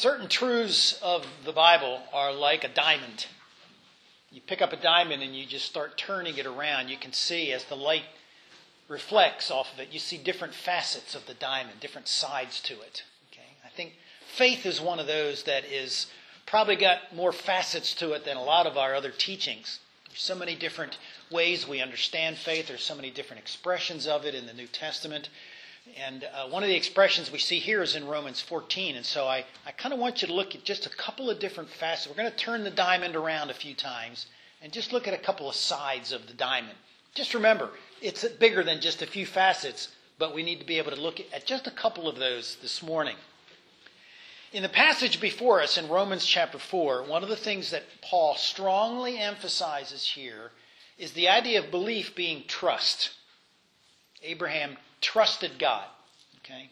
Certain truths of the Bible are like a diamond. You pick up a diamond and you just start turning it around. You can see as the light reflects off of it, you see different facets of the diamond, different sides to it. Okay? I think faith is one of those that is probably got more facets to it than a lot of our other teachings. There's so many different ways we understand faith. There's so many different expressions of it in the New Testament. And one of the expressions we see here is in Romans 14. And so I kind of want you to look at just a couple of different facets. We're going to turn the diamond around a few times and just look at a couple of sides of the diamond. Just remember, it's bigger than just a few facets, but we need to be able to look at just a couple of those this morning. In the passage before us in Romans chapter 4, one of the things that Paul strongly emphasizes here is the idea of belief being trust. Abraham trusted God. Okay?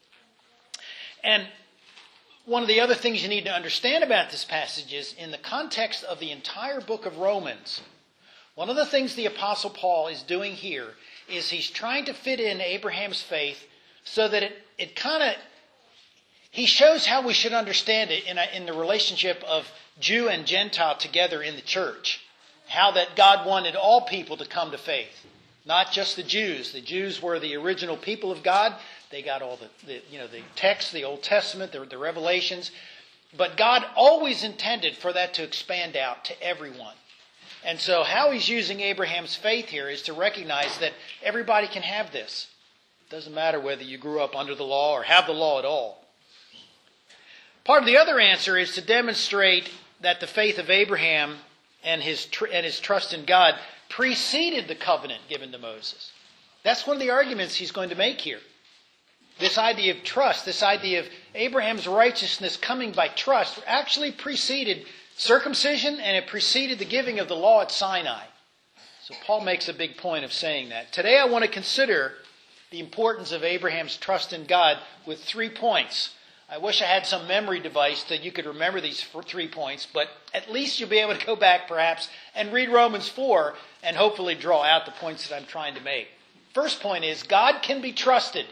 And one of the other things you need to understand about this passage is in the context of the entire book of Romans, one of the things the Apostle Paul is doing here is he's trying to fit in Abraham's faith so that it kind of, he shows how we should understand it in the relationship of Jew and Gentile together in the church. How that God wanted all people to come to faith. Not just the Jews. The Jews were the original people of God. They got all the text, the Old Testament, the revelations. But God always intended for that to expand out to everyone. And so how he's using Abraham's faith here is to recognize that everybody can have this. It doesn't matter whether you grew up under the law or have the law at all. Part of the other answer is to demonstrate that the faith of Abraham and his trust in God preceded the covenant given to Moses. That's one of the arguments he's going to make here. This idea of trust, this idea of Abraham's righteousness coming by trust, actually preceded circumcision and it preceded the giving of the law at Sinai. So Paul makes a big point of saying that. Today I want to consider the importance of Abraham's trust in God with 3 points. I wish I had some memory device that you could remember these 3 points, but at least you'll be able to go back perhaps and read Romans 4 and hopefully draw out the points that I'm trying to make. First point is God can be trusted.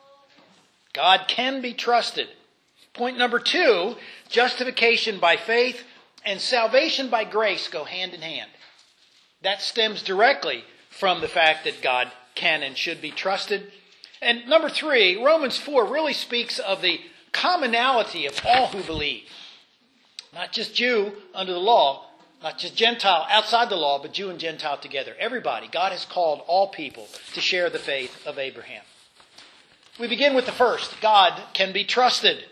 God can be trusted. Point number 2, justification by faith and salvation by grace go hand in hand. That stems directly from the fact that God can and should be trusted. And number 3, Romans 4 really speaks of the commonality of all who believe. Not just Jew under the law, not just Gentile outside the law, but Jew and Gentile together. Everybody. God has called all people to share the faith of Abraham. We begin with the first. God can be trusted.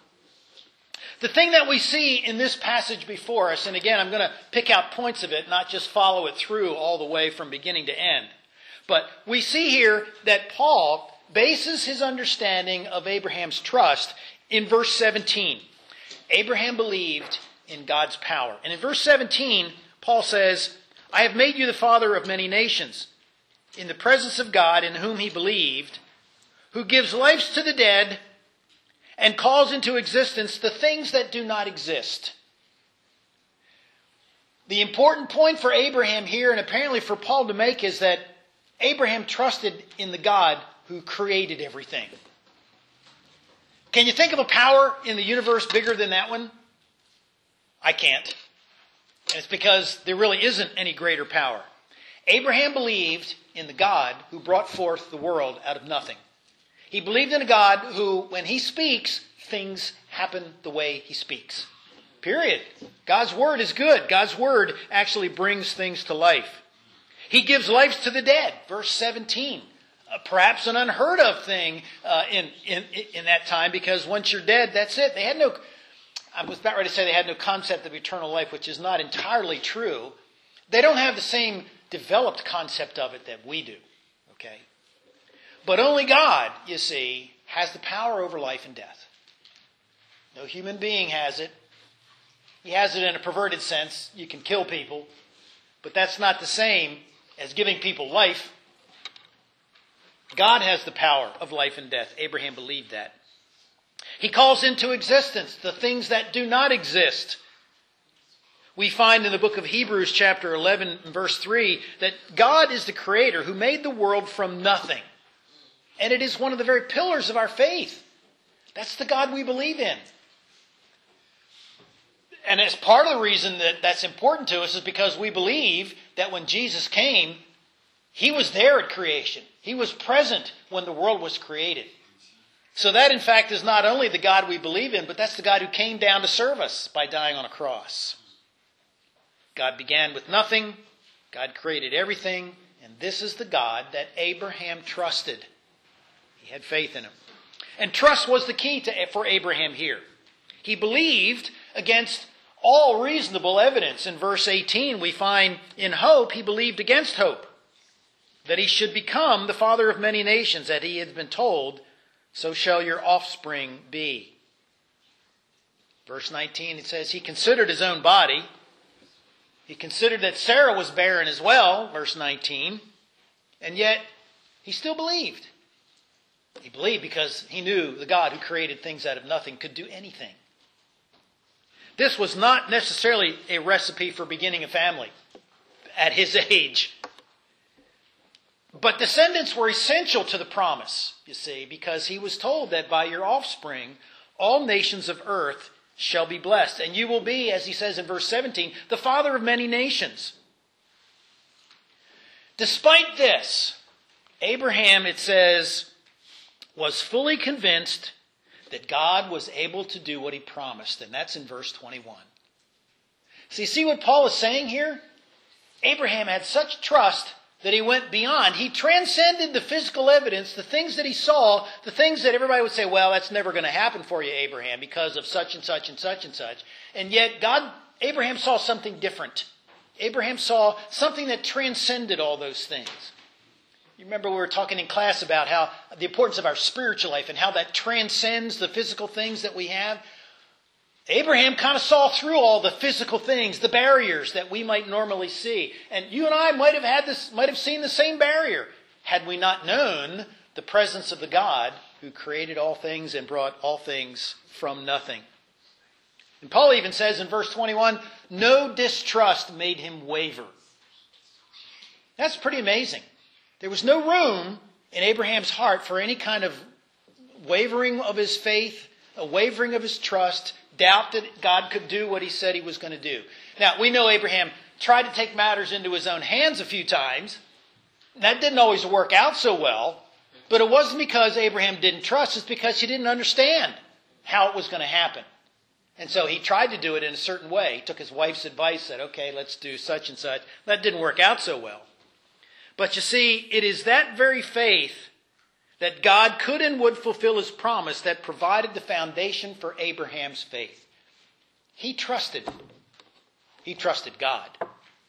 The thing that we see in this passage before us, and again, I'm going to pick out points of it, not just follow it through all the way from beginning to end. But we see here that Paul bases his understanding of Abraham's trust in verse 17. Abraham believed in God's power. And in verse 17, Paul says, I have made you the father of many nations, in the presence of God in whom he believed, who gives life to the dead and calls into existence the things that do not exist. The important point for Abraham here, and apparently for Paul to make, is that Abraham trusted in the God who created everything. Can you think of a power in the universe bigger than that one? I can't. And it's because there really isn't any greater power. Abraham believed in the God who brought forth the world out of nothing. He believed in a God who, when he speaks, things happen the way he speaks. Period. God's word is good. God's word actually brings things to life. He gives life to the dead. Verse 17. Perhaps an unheard of thing in that time, because once you're dead, that's it. I was about ready to say they had no concept of eternal life, which is not entirely true. They don't have the same developed concept of it that we do. Okay? But only God, you see, has the power over life and death. No human being has it. He has it in a perverted sense. You can kill people. But that's not the same as giving people life. God has the power of life and death. Abraham believed that. He calls into existence the things that do not exist. We find in the book of Hebrews chapter 11 and verse 3 that God is the creator who made the world from nothing. And it is one of the very pillars of our faith. That's the God we believe in. And as part of the reason that that's important to us is because we believe that when Jesus came, he was there at creation. He was present when the world was created. So that, in fact, is not only the God we believe in, but that's the God who came down to serve us by dying on a cross. God began with nothing. God created everything. And this is the God that Abraham trusted. He had faith in him. And trust was the key for Abraham here. He believed against all reasonable evidence. In verse 18, we find in hope, he believed against hope, that he should become the father of many nations, that he had been told, so shall your offspring be. Verse 19, it says, he considered his own body. He considered that Sarah was barren as well, verse 19, and yet he still believed. He believed because he knew the God who created things out of nothing could do anything. This was not necessarily a recipe for beginning a family at his age. But descendants were essential to the promise, you see, because he was told that by your offspring, all nations of earth shall be blessed. And you will be, as he says in verse 17, the father of many nations. Despite this, Abraham, it says, was fully convinced that God was able to do what he promised. And that's in verse 21. So you see what Paul is saying here? Abraham had such trust that he went beyond. He transcended the physical evidence, the things that he saw, the things that everybody would say, well, that's never going to happen for you, Abraham, because of such and such and such and such. And yet Abraham saw something different. Abraham saw something that transcended all those things. You remember we were talking in class about how the importance of our spiritual life and how that transcends the physical things that we have. Abraham kind of saw through all the physical things, the barriers that we might normally see. And you and I might have seen the same barrier had we not known the presence of the God who created all things and brought all things from nothing. And Paul even says in verse 21, no distrust made him waver. That's pretty amazing. There was no room in Abraham's heart for any kind of wavering of his faith, a wavering of his trust, doubt that God could do what he said he was going to do. Now, we know Abraham tried to take matters into his own hands a few times. That didn't always work out so well, but it wasn't because Abraham didn't trust, it's because he didn't understand how it was going to happen. And so he tried to do it in a certain way. He took his wife's advice, said, okay, let's do such and such. That didn't work out so well. But you see, it is that very faith that God could and would fulfill his promise that provided the foundation for Abraham's faith. He trusted God.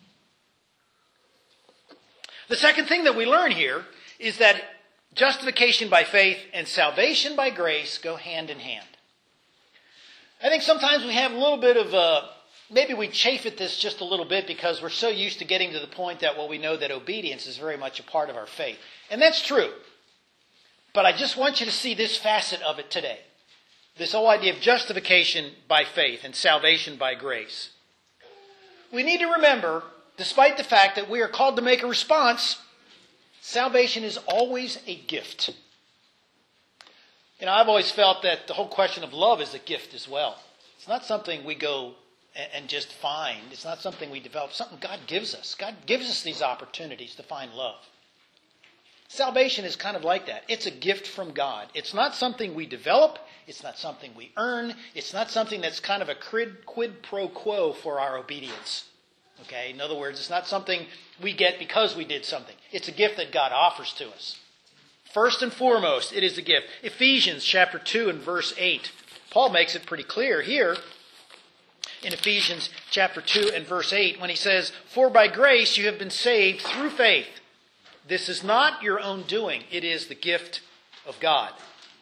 The second thing that we learn here is that justification by faith and salvation by grace go hand in hand. I think sometimes we have a little bit of maybe we chafe at this just a little bit because we're so used to getting to the point that, well, we know that obedience is very much a part of our faith. And that's true. But I just want you to see this facet of it today. This whole idea of justification by faith and salvation by grace. We need to remember, despite the fact that we are called to make a response, salvation is always a gift. You know, I've always felt that the whole question of love is a gift as well. It's not something we go and just find. It's not something we develop. Something God gives us. God gives us these opportunities to find love. Salvation is kind of like that. It's a gift from God. It's not something we develop. It's not something we earn. It's not something that's kind of a quid pro quo for our obedience. Okay? In other words, it's not something we get because we did something. It's a gift that God offers to us. First and foremost, it is a gift. Ephesians chapter 2 and verse 8. Paul makes it pretty clear here in Ephesians chapter 2 and verse 8 when he says, for by grace you have been saved through faith. This is not your own doing. It is the gift of God.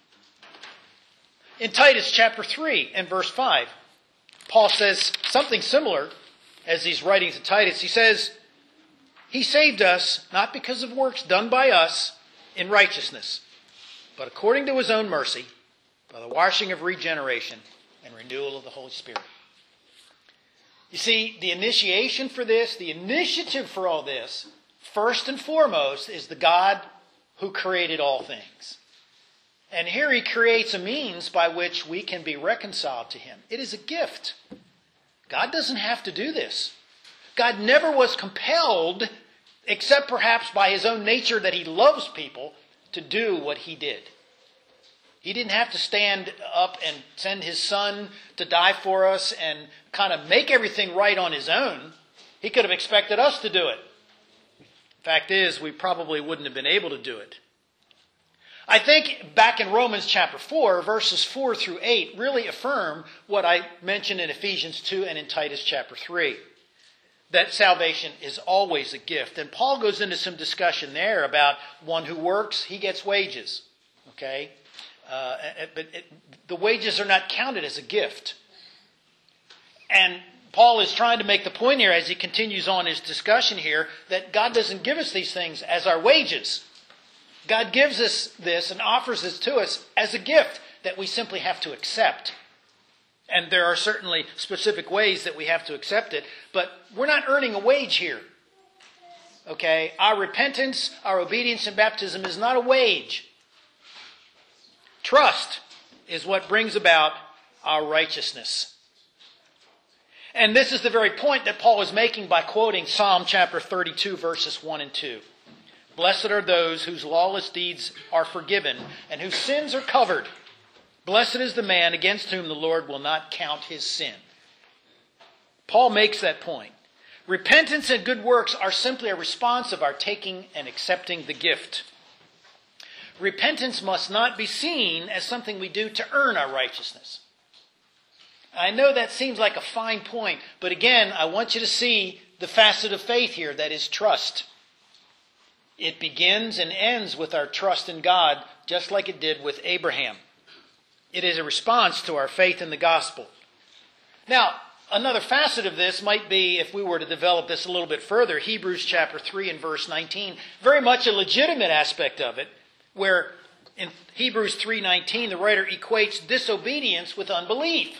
In Titus chapter 3 and verse 5, Paul says something similar as he's writing to Titus. He says, he saved us not because of works done by us in righteousness, but according to his own mercy, by the washing of regeneration and renewal of the Holy Spirit. You see, the initiation for this, the initiative for all this, first and foremost, is the God who created all things. And here he creates a means by which we can be reconciled to him. It is a gift. God doesn't have to do this. God never was compelled, except perhaps by his own nature that he loves people, to do what he did. He didn't have to stand up and send his son to die for us and kind of make everything right on his own. He could have expected us to do it. Fact is, we probably wouldn't have been able to do it. I think back in Romans chapter 4, verses 4 through 8 really affirm what I mentioned in Ephesians 2 and in Titus chapter 3. That salvation is always a gift. And Paul goes into some discussion there about one who works, he gets wages. Okay? But the wages are not counted as a gift. And Paul is trying to make the point here as he continues on his discussion here that God doesn't give us these things as our wages. God gives us this and offers this to us as a gift that we simply have to accept. And there are certainly specific ways that we have to accept it, but we're not earning a wage here. Okay? Our repentance, our obedience and baptism is not a wage. Trust is what brings about our righteousness. And this is the very point that Paul is making by quoting Psalm chapter 32, verses 1 and 2. Blessed are those whose lawless deeds are forgiven and whose sins are covered. Blessed is the man against whom the Lord will not count his sin. Paul makes that point. Repentance and good works are simply a response of our taking and accepting the gift. Repentance must not be seen as something we do to earn our righteousness. I know that seems like a fine point, but again, I want you to see the facet of faith here, that is trust. It begins and ends with our trust in God, just like it did with Abraham. It is a response to our faith in the gospel. Now, another facet of this might be, if we were to develop this a little bit further, Hebrews chapter 3 and verse 19, very much a legitimate aspect of it, where in Hebrews 3:19, the writer equates disobedience with unbelief.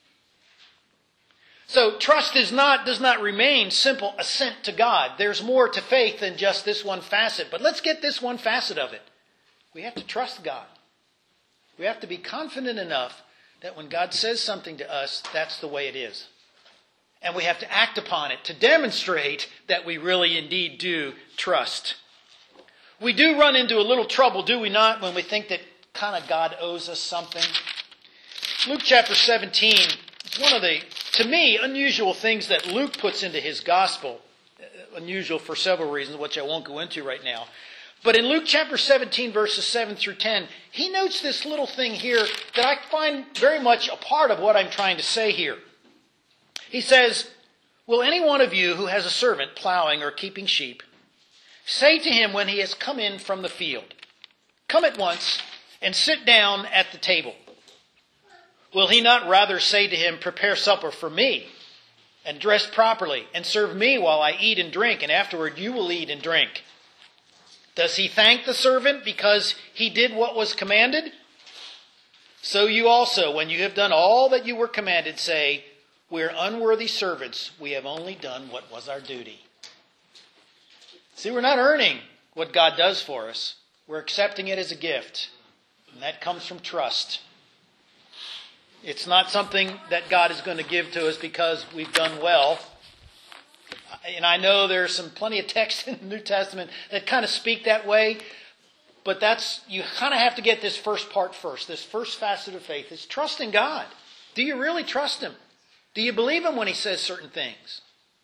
So trust does not remain simple assent to God. There's more to faith than just this one facet. But let's get this one facet of it. We have to trust God. We have to be confident enough that when God says something to us, that's the way it is. And we have to act upon it to demonstrate that we really indeed do trust. We do run into a little trouble, do we not, when we think that kind of God owes us something? Luke chapter 17 is one of the, to me, unusual things that Luke puts into his gospel. Unusual for several reasons, which I won't go into right now. But in Luke chapter 17, verses 7 through 10, he notes this little thing here that I find very much a part of what I'm trying to say here. He says, "Will any one of you who has a servant plowing or keeping sheep say to him when he has come in from the field, 'Come at once and sit down at the table'? Will he not rather say to him, 'Prepare supper for me, and dress properly, and serve me while I eat and drink, and afterward you will eat and drink'? Does he thank the servant because he did what was commanded? So you also, when you have done all that you were commanded, say, 'We're unworthy servants. We have only done what was our duty.'" See, we're not earning what God does for us. We're accepting it as a gift. And that comes from trust. It's not something that God is going to give to us because we've done well. And I know there's some plenty of texts in the New Testament that kind of speak that way. But you kind of have to get this first part first. This first facet of faith is trusting God. Do you really trust Him? Do you believe Him when He says certain things?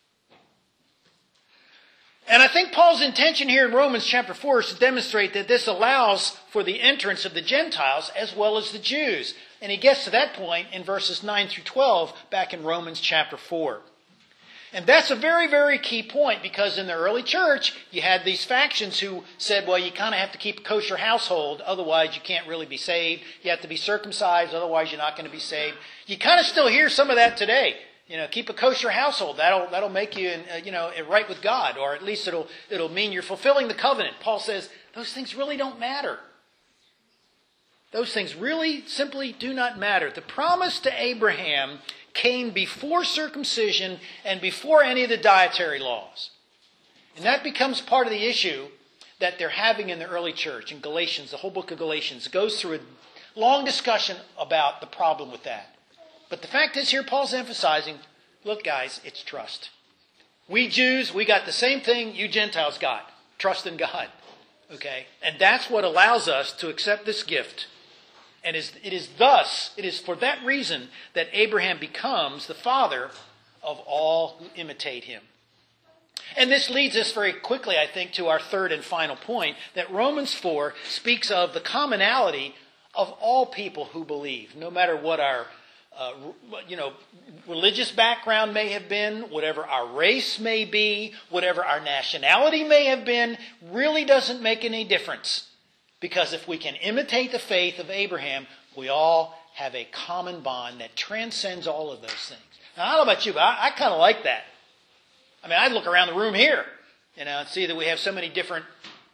And I think Paul's intention here in Romans chapter 4 is to demonstrate that this allows for the entrance of the Gentiles as well as the Jews. And he gets to that point in verses 9 through 12 back in Romans chapter 4. And that's a very, very key point, because in the early church, you had these factions who said, well, you kind of have to keep a kosher household, otherwise you can't really be saved. You have to be circumcised, otherwise you're not going to be saved. You kind of still hear some of that today. Keep a kosher household. That'll make you, right with God, or at least it'll mean you're fulfilling the covenant. Paul says those things really don't matter. Those things really simply do not matter. The promise to Abraham came before circumcision and before any of the dietary laws. And that becomes part of the issue that they're having in the early church. In Galatians, the whole book of Galatians goes through a long discussion about the problem with that. But the fact is here, Paul's emphasizing Look, guys, it's trust. We Jews, we got the same thing you Gentiles got. Trust in God. Okay? And that's what allows us to accept this gift. And it is for that reason that Abraham becomes the father of all who imitate him. And this leads us very quickly, I think, to our third and final point, that Romans 4 speaks of the commonality of all people who believe, no matter what our religious background may have been, whatever our race may be, whatever our nationality may have been, really doesn't make any difference. Because if we can imitate the faith of Abraham, we all have a common bond that transcends all of those things. Now, I don't know about you, but I kind of like that. I mean, I look around the room here, and see that we have so many different,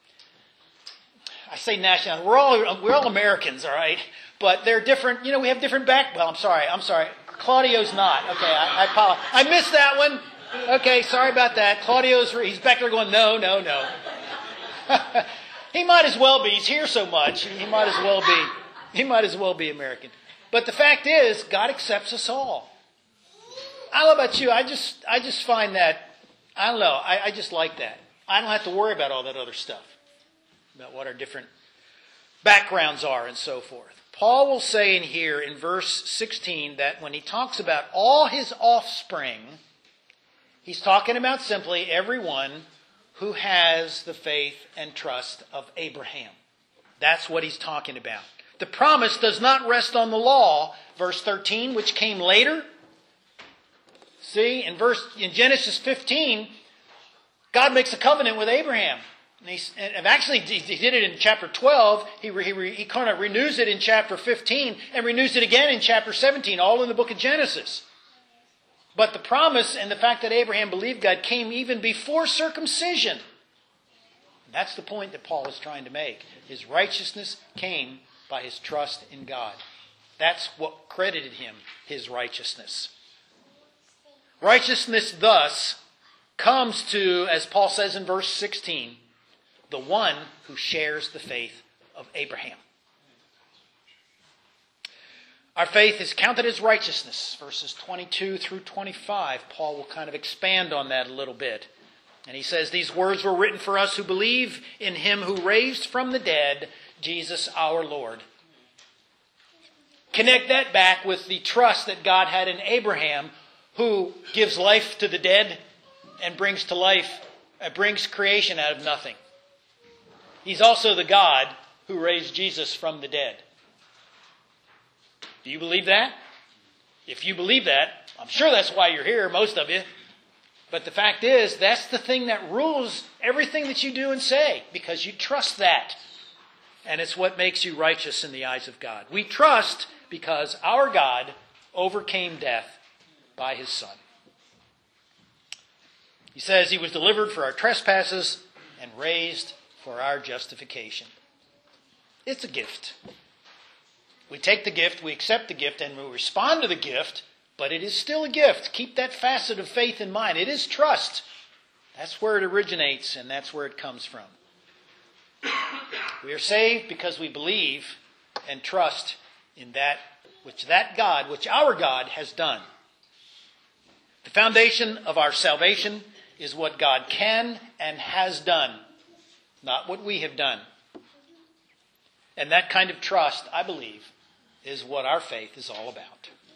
I say nationalities, we're all Americans, all right? But they're different, we have different I'm sorry. Claudio's not. Okay, I apologize. I missed that one. Okay, sorry about that. He's back there going, no. He might as well be. He's here so much. He might as well be American. But the fact is, God accepts us all. I don't know about you. I just find that, I don't know. I just like that. I don't have to worry about all that other stuff. About what our different backgrounds are and so forth. Paul will say in here in verse 16 that when he talks about all his offspring, he's talking about simply everyone who has the faith and trust of Abraham. That's what he's talking about. The promise does not rest on the law, verse 13, which came later. See, in Genesis 15, God makes a covenant with Abraham. And actually, he did it in chapter 12. He kind of renews it in chapter 15 and renews it again in chapter 17, all in the book of Genesis. But the promise and the fact that Abraham believed God came even before circumcision. That's the point that Paul is trying to make. His righteousness came by his trust in God. That's what credited him his righteousness. Righteousness thus comes to, as Paul says in verse 16, the one who shares the faith of Abraham. Our faith is counted as righteousness. Verses 22 through 25, Paul will kind of expand on that a little bit. And he says, these words were written for us who believe in him who raised from the dead Jesus our Lord. Connect that back with the trust that God had in Abraham, who gives life to the dead and brings creation out of nothing. He's also the God who raised Jesus from the dead. Do you believe that? If you believe that, I'm sure that's why you're here, most of you. But the fact is, that's the thing that rules everything that you do and say, because you trust that. And it's what makes you righteous in the eyes of God. We trust because our God overcame death by his Son. He says he was delivered for our trespasses and raised for our justification. It's a gift. We take the gift, we accept the gift, and we respond to the gift, but it is still a gift. Keep that facet of faith in mind. It is trust. That's where it originates, and that's where it comes from. We are saved because we believe and trust in that which our God has done. The foundation of our salvation is what God can and has done, not what we have done. And that kind of trust, I believe, is what our faith is all about.